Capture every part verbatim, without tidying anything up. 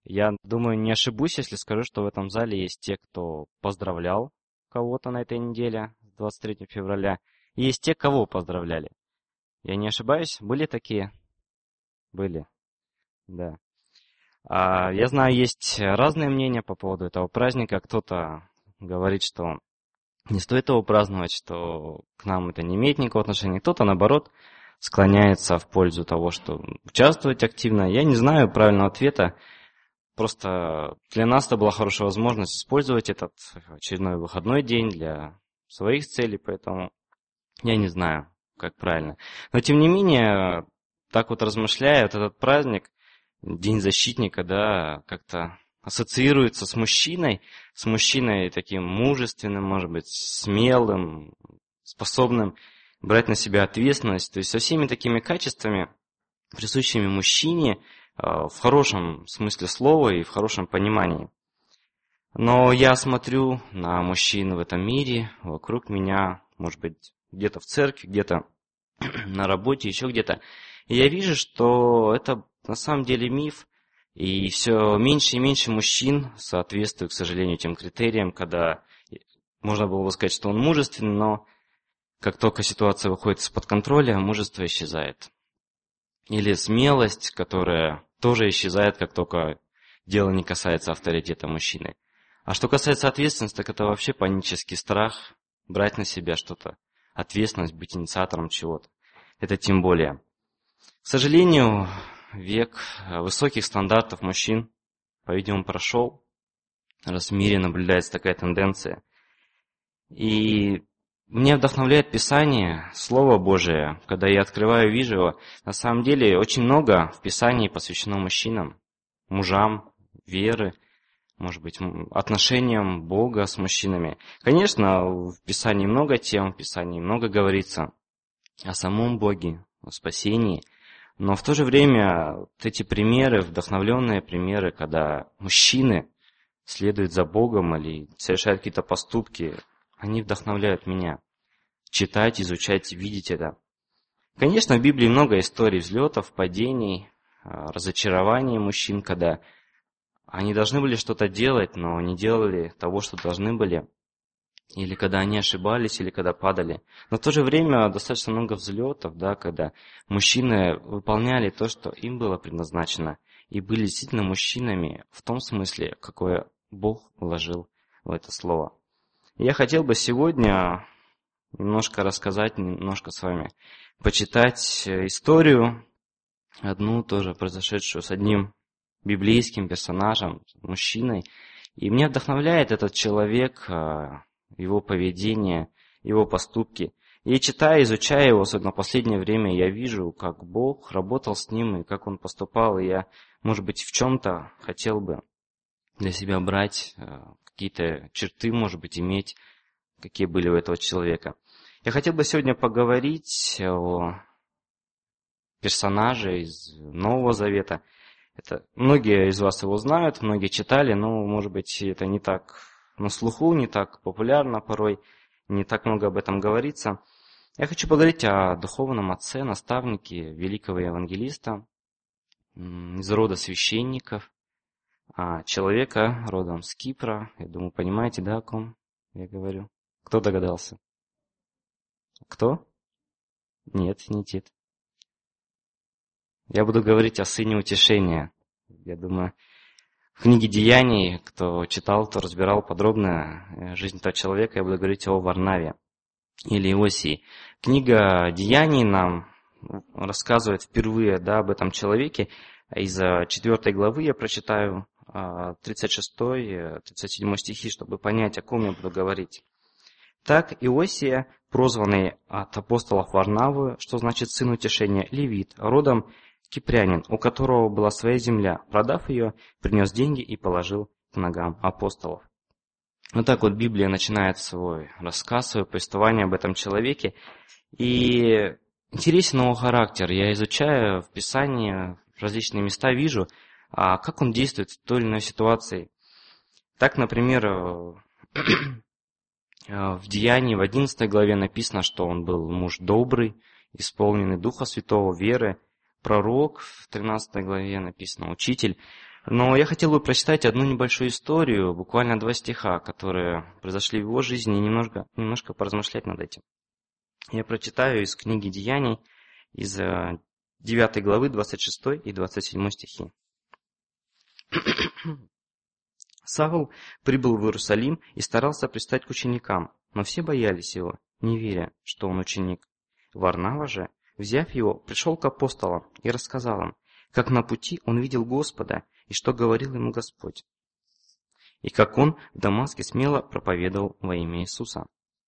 Я думаю, не ошибусь, если скажу, что в этом зале есть те, кто поздравлял кого-то на этой неделе, с двадцать третьего февраля, и есть те, кого поздравляли. Я не ошибаюсь? Были такие? Были, да. А, я знаю, есть разные мнения по поводу этого праздника. Кто-то говорит, что не стоит его праздновать, что к нам это не имеет никакого отношения. Кто-то, наоборот, склоняется в пользу того, что участвовать активно. Я не знаю правильного ответа. Просто для нас это была хорошая возможность использовать этот очередной выходной день для своих целей, поэтому я не знаю, как правильно. Но тем не менее, так вот размышляя, вот этот праздник, День защитника, да, как-то ассоциируется с мужчиной, с мужчиной таким мужественным, может быть, смелым, способным брать на себя ответственность, то есть со всеми такими качествами, присущими мужчине, в хорошем смысле слова и в хорошем понимании. Но я смотрю на мужчин в этом мире, вокруг меня, может быть, где-то в церкви, где-то на работе, еще где-то, и я вижу, что это на самом деле миф, и все меньше и меньше мужчин соответствуют, к сожалению, тем критериям, когда можно было бы сказать, что он мужественный, но как только ситуация выходит из-под контроля, мужество исчезает. Или смелость, которая тоже исчезает, как только дело не касается авторитета мужчины. А что касается ответственности, так это вообще панический страх брать на себя что-то, ответственность, быть инициатором чего-то. Это тем более. К сожалению, век высоких стандартов мужчин, по-видимому, прошел. Раз в мире наблюдается такая тенденция. И меня вдохновляет Писание, Слово Божие. Когда я открываю, вижу его. На самом деле, очень много в Писании посвящено мужчинам, мужам, веры, может быть, отношениям Бога с мужчинами. Конечно, в Писании много тем, в Писании много говорится о самом Боге, о спасении. Но в то же время вот эти примеры, вдохновленные примеры, когда мужчины следуют за Богом или совершают какие-то поступки, они вдохновляют меня. Читать, изучать, видеть это. Конечно, в Библии много историй взлетов, падений, разочарований мужчин, когда они должны были что-то делать, но не делали того, что должны были. Или когда они ошибались, или когда падали. Но в то же время достаточно много взлетов, да, когда мужчины выполняли то, что им было предназначено, и были действительно мужчинами в том смысле, какое Бог вложил в это слово. И я хотел бы сегодня немножко рассказать, немножко с вами почитать историю, одну тоже произошедшую с одним библейским персонажем, мужчиной. И меня вдохновляет этот человек, его поведение, его поступки. И читая, изучая его, особенно в последнее время, я вижу, как Бог работал с ним и как он поступал. И я, может быть, в чем-то хотел бы для себя брать какие-то черты, может быть, иметь, какие были у этого человека. Я хотел бы сегодня поговорить о персонаже из Нового Завета. Это, многие из вас его знают, многие читали, но, может быть, это не так на слуху, не так популярно порой, не так много об этом говорится. Я хочу поговорить о духовном отце, наставнике великого евангелиста из рода священников, человека родом с Кипра. Я думаю, понимаете, да, о ком я говорю? Кто догадался? Кто? Нет, не Тит. Я буду говорить о сыне утешения. Я думаю, в книге Деяний, кто читал, кто разбирал подробно жизнь этого человека, я буду говорить о Варнаве или Иосии. Книга Деяний нам рассказывает впервые, да, об этом человеке. Из четвёртой главы я прочитаю тридцать шестой тридцать седьмой стихи, чтобы понять, о ком я буду говорить. Так Иосия, прозванный от апостолов Варнавы, что значит сын утешения, левит, родом кипрянин, у которого была своя земля, продав ее, принес деньги и положил к ногам апостолов. Вот так вот Библия начинает свой рассказ, свое повествование об этом человеке. И интересен его характер. Я изучаю в Писании, различные места вижу, как он действует в той или иной ситуации. Так, например, в Деянии в одиннадцатой главе написано, что он был муж добрый, исполненный Духа Святого, веры. Пророк в тринадцатой главе написано, учитель. Но я хотел бы прочитать одну небольшую историю, буквально два стиха, которые произошли в его жизни, и немножко, немножко поразмышлять над этим. Я прочитаю из книги Деяний, из девятой главы, двадцать шестой и двадцать седьмой стихи. Савл прибыл в Иерусалим и старался пристать к ученикам, но все боялись его, не веря, что он ученик. Варнава же, взяв его, пришел к апостолам и рассказал им, как на пути он видел Господа и что говорил ему Господь, и как он в Дамаске смело проповедовал во имя Иисуса.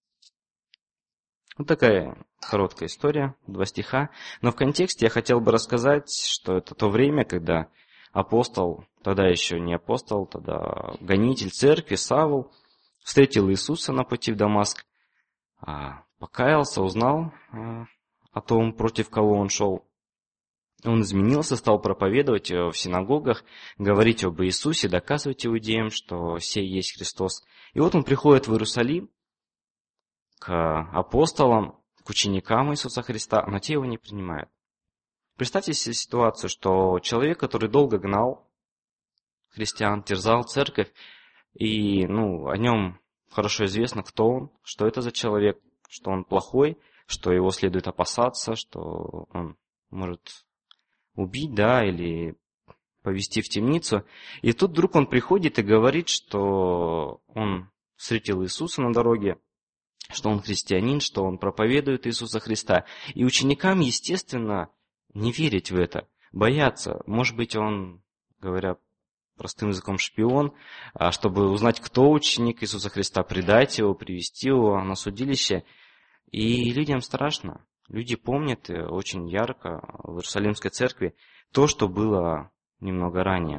Вот такая короткая история, два стиха. Но в контексте я хотел бы рассказать, что это то время, когда апостол, тогда еще не апостол, тогда гонитель церкви Савл, встретил Иисуса на пути в Дамаск, покаялся, узнал о том, против кого он шел. Он изменился, стал проповедовать в синагогах, говорить об Иисусе, доказывать иудеям, что сей есть Христос. И вот он приходит в Иерусалим, к апостолам, к ученикам Иисуса Христа, но те его не принимают. Представьте себе ситуацию, что человек, который долго гнал христиан, терзал церковь, и ну, о нем хорошо известно, кто он, что это за человек, что он плохой, что его следует опасаться, что он может убить, да, или повести в темницу. И тут вдруг он приходит и говорит, что он встретил Иисуса на дороге, что он христианин, что он проповедует Иисуса Христа. И ученикам, естественно, не верить в это, бояться. Может быть, он, говоря простым языком, шпион, чтобы узнать, кто ученик Иисуса Христа, предать его, привести его на судилище. И людям страшно. Люди помнят очень ярко в Иерусалимской церкви то, что было немного ранее.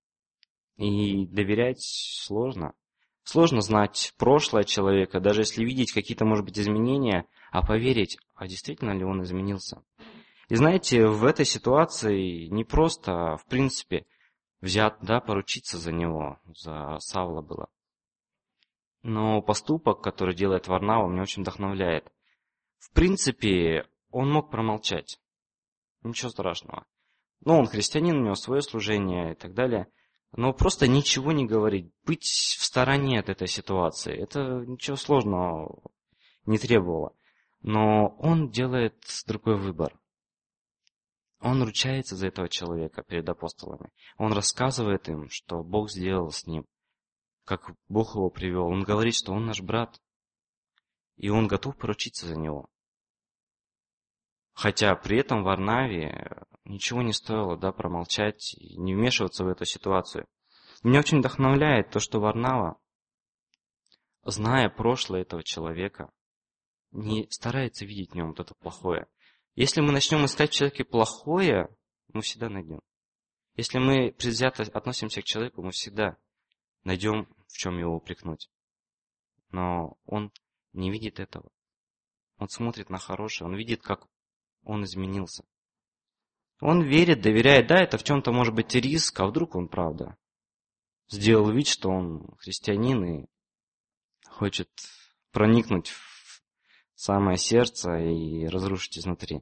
И доверять сложно. Сложно знать прошлое человека, даже если видеть какие-то, может быть, изменения, а поверить, а действительно ли он изменился. И знаете, в этой ситуации не просто, в принципе, взять, да, поручиться за него, за Савла было. Но поступок, который делает Варнава, меня очень вдохновляет. В принципе, он мог промолчать. Ничего страшного. Ну, он христианин, у него свое служение и так далее. Но просто ничего не говорить, быть в стороне от этой ситуации, это ничего сложного не требовало. Но он делает другой выбор. Он ручается за этого человека перед апостолами. Он рассказывает им, что Бог сделал с ним, как Бог его привел. Он говорит, что он наш брат, и он готов поручиться за него. Хотя при этом Варнаве ничего не стоило, да, промолчать и не вмешиваться в эту ситуацию. Меня очень вдохновляет то, что Варнава, зная прошлое этого человека, не старается видеть в нем вот это плохое. Если мы начнем искать в человеке плохое, мы всегда найдем. Если мы предвзято относимся к человеку, мы всегда найдем, в чем его упрекнуть. Но он не видит этого. Он смотрит на хорошее, он видит, как он изменился. Он верит, доверяет, да, это в чем-то может быть и риск, а вдруг он правда сделал вид, что он христианин и хочет проникнуть в самое сердце и разрушить изнутри.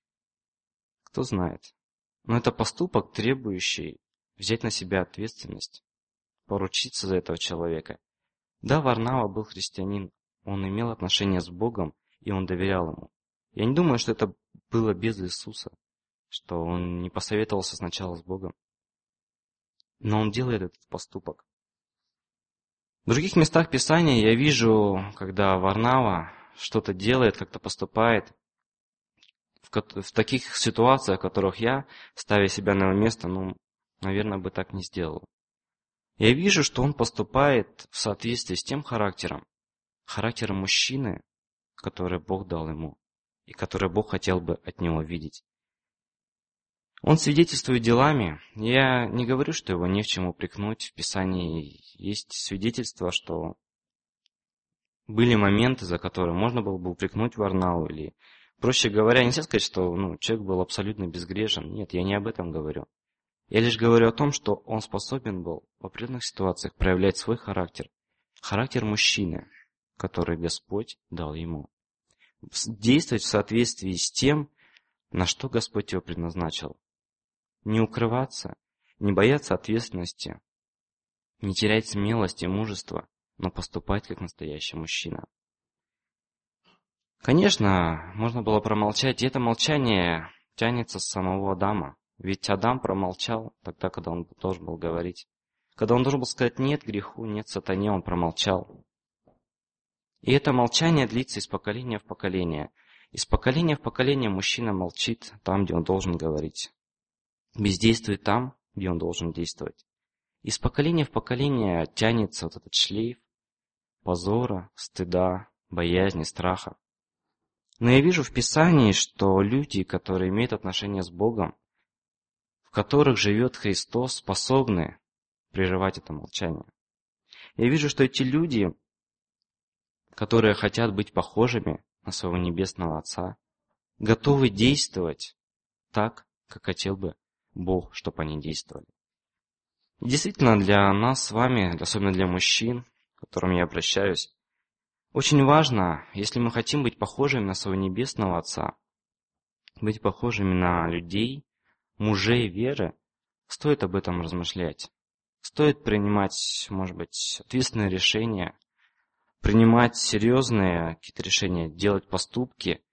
Кто знает. Но это поступок, требующий взять на себя ответственность, поручиться за этого человека. Да, Варнава был христианин, он имел отношения с Богом, и он доверял ему. Я не думаю, что это было без Иисуса, что он не посоветовался сначала с Богом. Но он делает этот поступок. В других местах Писания я вижу, когда Варнава что-то делает, как-то поступает, в, в таких ситуациях, в которых я, ставя себя на его место, ну, наверное, бы так не сделал. Я вижу, что он поступает в соответствии с тем характером, характером мужчины, который Бог дал ему, и который Бог хотел бы от него видеть. Он свидетельствует делами. Я не говорю, что его не в чем упрекнуть. В Писании есть свидетельство, что были моменты, за которые можно было бы упрекнуть Варнаву. Или, проще говоря, нельзя сказать, что ну, человек был абсолютно безгрешен. Нет, я не об этом говорю. Я лишь говорю о том, что он способен был в определенных ситуациях проявлять свой характер. Характер мужчины, который Господь дал ему. Действовать в соответствии с тем, на что Господь его предназначил. Не укрываться, не бояться ответственности, не терять смелость и мужество, но поступать как настоящий мужчина. Конечно, можно было промолчать, и это молчание тянется с самого Адама. Ведь Адам промолчал тогда, когда он должен был говорить. Когда он должен был сказать «нет» греху, «нет» сатане, он промолчал. И это молчание длится из поколения в поколение. Из поколения в поколение мужчина молчит там, где он должен говорить. Бездействует там, где он должен действовать. Из поколения в поколение тянется вот этот шлейф позора, стыда, боязни, страха. Но я вижу в Писании, что люди, которые имеют отношение с Богом, в которых живет Христос, способны прерывать это молчание. Я вижу, что эти люди, которые хотят быть похожими на своего Небесного Отца, готовы действовать так, как хотел бы Бог, чтобы они действовали. И действительно, для нас с вами, особенно для мужчин, к которым я обращаюсь, очень важно, если мы хотим быть похожими на своего Небесного Отца, быть похожими на людей, мужей веры, стоит об этом размышлять. Стоит принимать, может быть, ответственные решения, принимать серьезные какие-то решения, делать поступки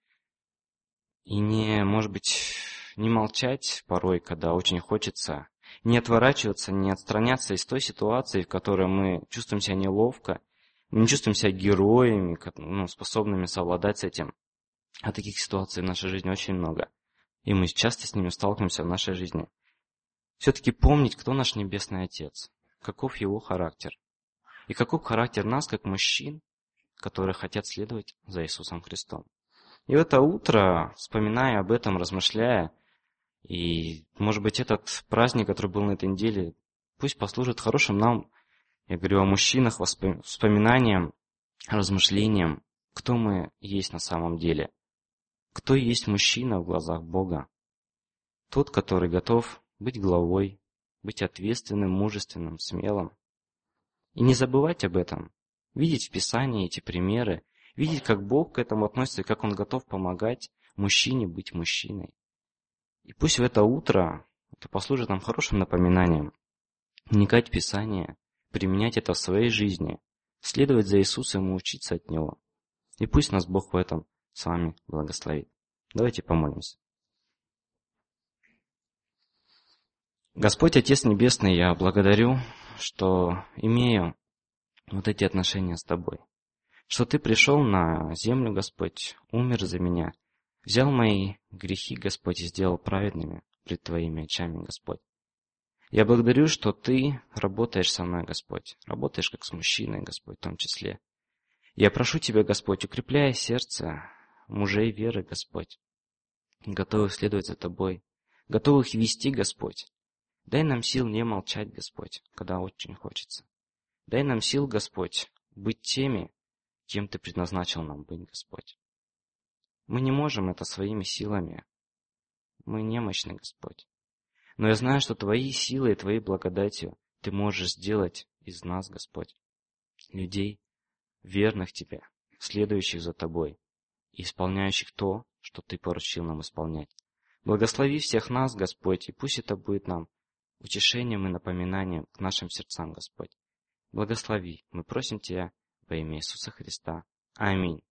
и не, может быть, не молчать порой, когда очень хочется, не отворачиваться, не отстраняться из той ситуации, в которой мы чувствуем себя неловко, мы не чувствуем себя героями, ну, способными совладать с этим. А таких ситуаций в нашей жизни очень много. И мы часто с ними сталкиваемся в нашей жизни. Все-таки помнить, кто наш Небесный Отец, каков его характер. И каков характер нас, как мужчин, которые хотят следовать за Иисусом Христом. И в это утро, вспоминая об этом, размышляя, и, может быть, этот праздник, который был на этой неделе, пусть послужит хорошим нам, я говорю о мужчинах, воспоминаниям, размышлениям, кто мы есть на самом деле. Кто есть мужчина в глазах Бога? Тот, который готов быть главой, быть ответственным, мужественным, смелым. И не забывать об этом. Видеть в Писании эти примеры, видеть, как Бог к этому относится, и как Он готов помогать мужчине быть мужчиной. И пусть в это утро это послужит нам хорошим напоминанием. Вникать в Писание, применять это в своей жизни, следовать за Иисусом и учиться от Него. И пусть нас Бог в этом с вами благословит. Давайте помолимся. Господь, Отец Небесный, я благодарю, что имею вот эти отношения с Тобой. Что Ты пришел на землю, Господь, умер за меня, взял мои грехи, Господь, и сделал праведными пред Твоими очами, Господь. Я благодарю, что Ты работаешь со мной, Господь, работаешь как с мужчиной, Господь, в том числе. Я прошу Тебя, Господь, укрепляй сердце мужей веры, Господь, готовых следовать за Тобой, готовых вести, Господь. Дай нам сил не молчать, Господь, когда очень хочется. Дай нам сил, Господь, быть теми, кем Ты предназначил нам быть, Господь. Мы не можем это своими силами. Мы немощны, Господь. Но я знаю, что Твоей силой и Твоей благодатью Ты можешь сделать из нас, Господь, людей, верных Тебе, следующих за Тобой и исполняющих то, что Ты поручил нам исполнять. Благослови всех нас, Господь, и пусть это будет нам утешением и напоминанием к нашим сердцам, Господь. Благослови, мы просим Тебя во имя Иисуса Христа. Аминь.